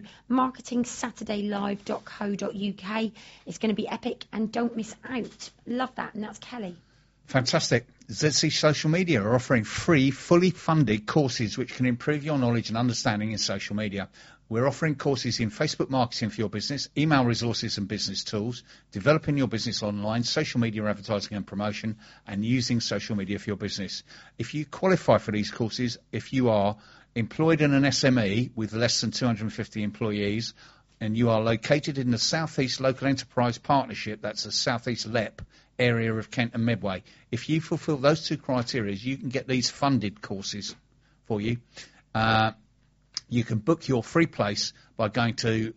marketingsaturdaylive.co.uk. It's going to be epic, and don't miss out. Love that, and that's Kelly. Fantastic. ZC Social Media are offering free, fully funded courses which can improve your knowledge and understanding in social media. We're offering courses in Facebook marketing for your business, email resources and business tools, developing your business online, social media advertising and promotion, and using social media for your business. If you qualify for these courses, if you are employed in an SME with less than 250 employees, and you are located in the South East Local Enterprise Partnership, that's the South East LEP area of Kent and Medway, if you fulfil those two criteria, you can get these funded courses for you. You can book your free place by going to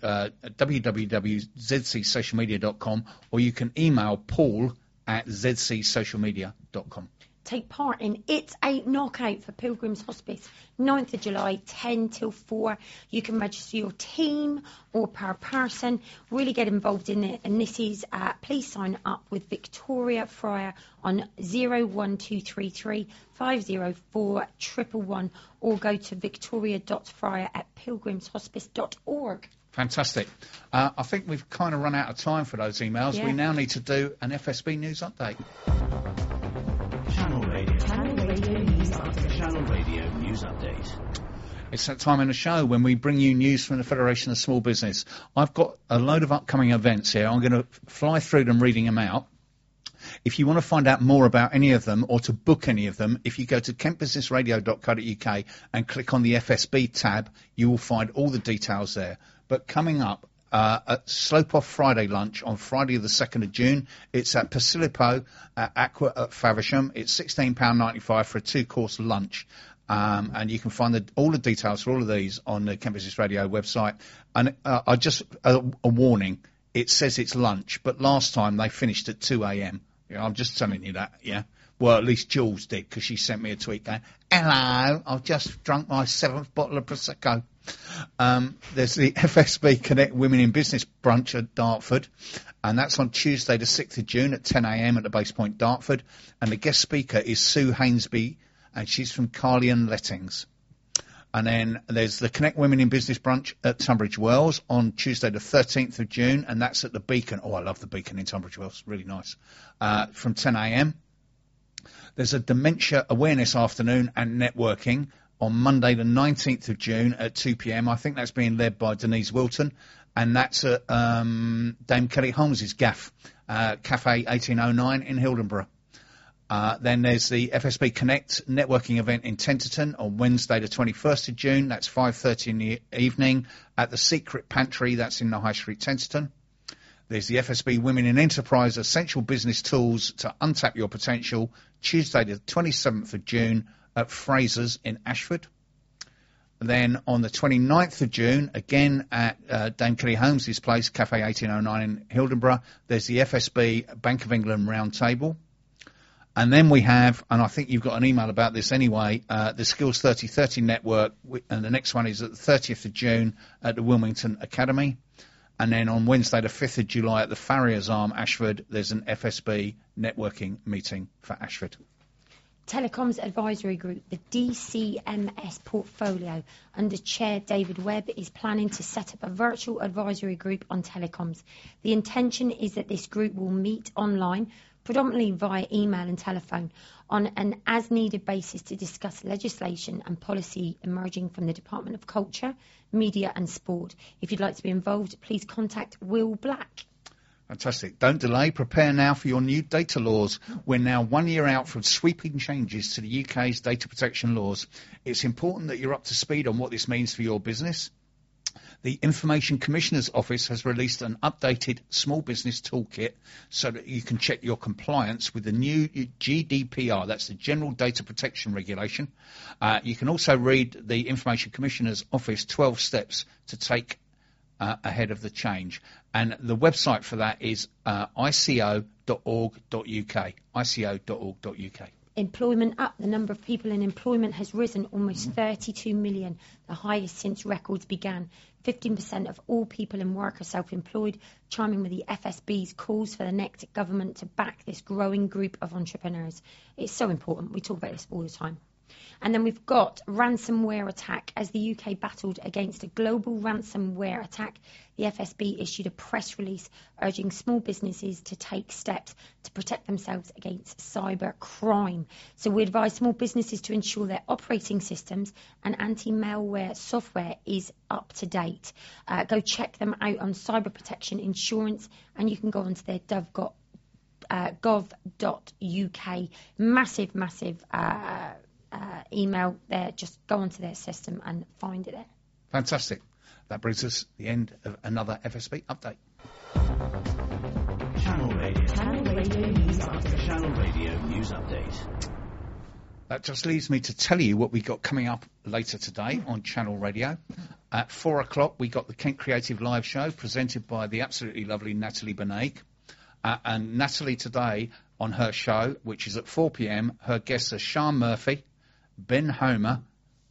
www.zcsocialmedia.com, or you can email paul@zcsocialmedia.com. Take part in It's a Knockout for Pilgrims Hospice, 9th of July, 10 till 4. You can register your team or per person. Really get involved in it. And this is, please sign up with Victoria Fryer on 01233 504 111 or go to victoria.fryer@pilgrimshospice.org. Fantastic. I think we've kind of run out of time for those emails. Yeah. We now need to do an FSB news update. Channel Radio News Update. It's that time in the show when we bring you news from the Federation of Small Business. I've got a load of upcoming events here. I'm going to fly through them, reading them out. If you want to find out more about any of them or to book any of them, if you go to kentbusinessradio.co.uk and click on the FSB tab, you will find all the details there. But coming up, at Slope Off Friday lunch on Friday the 2nd of June. It's at Pasilipo at Aqua at Faversham. It's £16.95 for a 2-course lunch. And you can find all the details for all of these on the Kent Business Radio website. And I just, a warning, it says it's lunch, but last time they finished at 2 a.m. I'm just telling you that, yeah. Well, at least Jules did, because she sent me a tweet going, "Hello, I've just drunk my 7th bottle of Prosecco." There's the FSB Connect Women in Business brunch at Dartford, and that's on Tuesday the 6th of June at 10 a.m. at the Base Point, Dartford. And the guest speaker is Sue Hainsby, and she's from Carlian Lettings. And then there's the Connect Women in Business brunch at Tunbridge Wells on Tuesday the 13th of June, and that's at the Beacon. Oh, I love the Beacon in Tunbridge Wells, really nice. From 10 a.m. There's a Dementia Awareness Afternoon and Networking on Monday the 19th of June at 2 p.m. I think that's being led by Denise Wilton, and that's at Dame Kelly Holmes's gaff, Cafe 1809 in Hildenborough. Then there's the FSB Connect networking event in Tenterton on Wednesday the 21st of June. That's 5:30 in the evening at the Secret Pantry. That's in the High Street, Tenterton. There's the FSB Women in Enterprise Essential Business Tools to Untap Your Potential, Tuesday the 27th of June at Fraser's in Ashford. Then on the 29th of June, again at Dame Kelly Holmes's place, Cafe 1809 in Hildenborough, there's the FSB Bank of England Roundtable. And then we have, and I think you've got an email about this anyway, the Skills 3030 Network, and the next one is at the 30th of June at the Wilmington Academy. And then on Wednesday the 5th of July at the Farrier's Arm, Ashford, there's an FSB networking meeting for Ashford. Telecoms Advisory Group, the DCMS portfolio, under Chair David Webb, is planning to set up a virtual advisory group on telecoms. The intention is that this group will meet online, predominantly via email and telephone, on an as-needed basis to discuss legislation and policy emerging from the Department of Culture, Media and Sport. If you'd like to be involved, please contact Will Black. Fantastic. Don't delay. Prepare now for your new data laws. We're now 1 year out from sweeping changes to the UK's data protection laws. It's important that you're up to speed on what this means for your business. The Information Commissioner's Office has released an updated small business toolkit so that you can check your compliance with the new GDPR, that's the General Data Protection Regulation. You can also read the Information Commissioner's Office 12 steps to take ahead of the change. And the website for that is ico.org.uk, ico.org.uk. Employment up. The number of people in employment has risen almost 32 million, the highest since records began. 15% of all people in work are self-employed, chiming with the FSB's calls for the next government to back this growing group of entrepreneurs. It's so important. We talk about this all the time. And then we've got ransomware attack. As the UK battled against a global ransomware attack, the FSB issued a press release urging small businesses to take steps to protect themselves against cyber crime. So we advise small businesses to ensure their operating systems and anti-malware software is up to date. Go check them out on Cyber Protection Insurance, and you can go onto their gov.uk. Massive email there. Just go onto their system and find it there. Fantastic. That brings us to the end of another FSB update. Channel Radio. Channel Radio News Update. Channel Radio News Update. That just leaves me to tell you what we got coming up later today on Channel Radio. At 4 o'clock, we got the Kent Creative Live Show presented by the absolutely lovely Natalie Benaig. And Natalie today on her show, which is at 4 p.m, her guests are Sean Murphy, Ben Horner,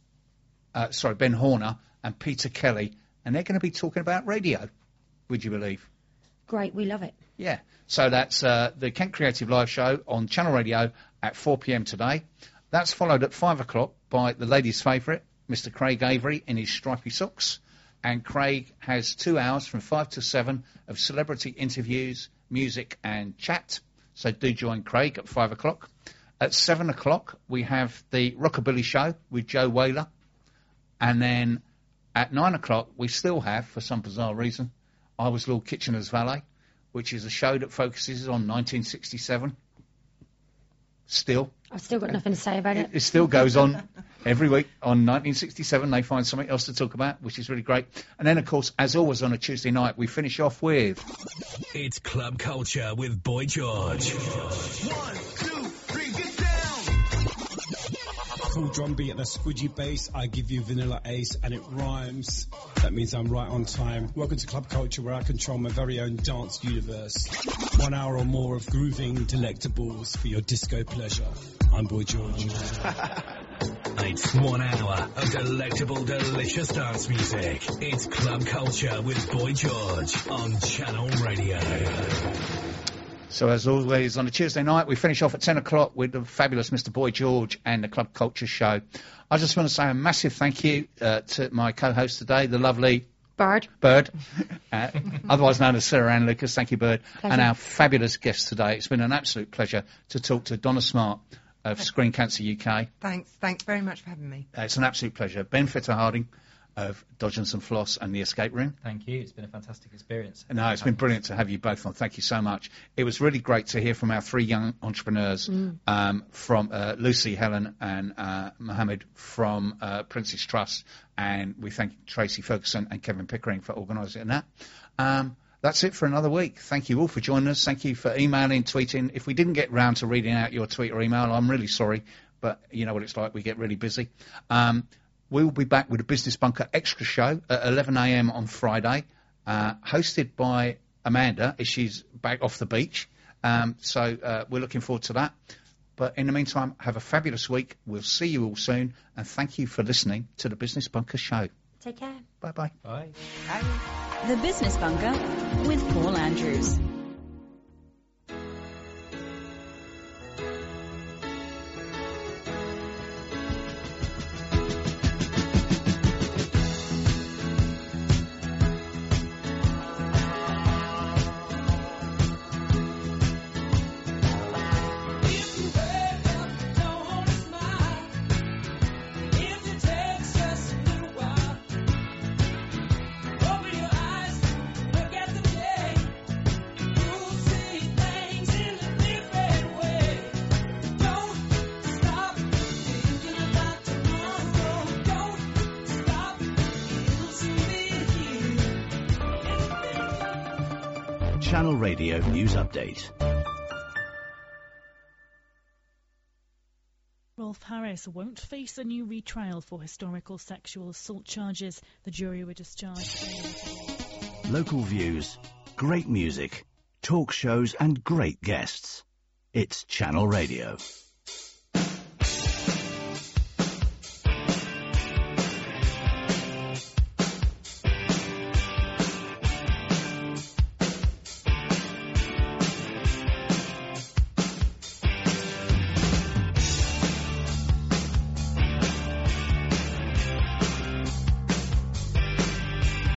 and Peter Kelly. And they're going to be talking about radio, would you believe? Great, we love it. Yeah, so that's the Kent Creative Live Show on Channel Radio at 4 p.m. today. That's followed at 5 o'clock by the ladies' favourite, Mr. Craig Avery in his stripy socks. And Craig has 2 hours from 5 to 7 of celebrity interviews, music and chat. So do join Craig at 5 o'clock. At 7 o'clock, we have the Rockabilly Show with Joe Whaler. And then at 9 o'clock, we still have, for some bizarre reason, I Was Lord Kitchener's Valet, which is a show that focuses on 1967. Still. I've still got nothing to say about it. It still goes on every week on 1967. They find something else to talk about, which is really great. And then, of course, as always on a Tuesday night, we finish off with... It's Club Culture with Boy George. 1, 2, 3, get down! Cool drum beat and a squidgy bass. I give you Vanilla Ace and it rhymes. That means I'm right on time. Welcome to Club Culture, where I control my very own dance universe. 1 hour or more of grooving delectables for your disco pleasure. I'm Boy George. It's 1 hour of delectable, delicious dance music. It's Club Culture with Boy George on Channel Radio. So as always, on a Tuesday night, we finish off at 10 o'clock with the fabulous Mr. Boy George and the Club Culture Show. I just want to say a massive thank you to my co-host today, the lovely... Bird, otherwise known as Sarah Ann Lucas. Thank you, Bird. Pleasure. And our fabulous guest today. It's been an absolute pleasure to talk to Donna Smart of Screen Cancer UK. Thanks very much for having me. It's an absolute pleasure. Ben Fitter-Harding of Dodge and Some Floss and The Escape Room. Thank you. It's been a fantastic experience. No, it's been brilliant to have you both on. Thank you so much. It was really great to hear from our 3 young entrepreneurs, from Lucy, Helen and Mohammed from Prince's Trust. And we thank Tracy Ferguson and Kevin Pickering for organising that. That's it for another week. Thank you all for joining us. Thank you for emailing, tweeting. If we didn't get round to reading out your tweet or email, I'm really sorry. But you know what it's like. We get really busy. We will be back with a Business Bunker Extra show at 11 a.m. on Friday, hosted by Amanda, as she's back off the beach. So we're looking forward to that. But in the meantime, have a fabulous week. We'll see you all soon. And thank you for listening to the Business Bunker Show. Take care. Bye-bye. Bye. The Business Bunker with Paul Andrews. Channel Radio News Update. Rolf Harris won't face a new retrial for historical sexual assault charges. The jury were discharged. Local views, great music, talk shows and great guests. It's Channel Radio.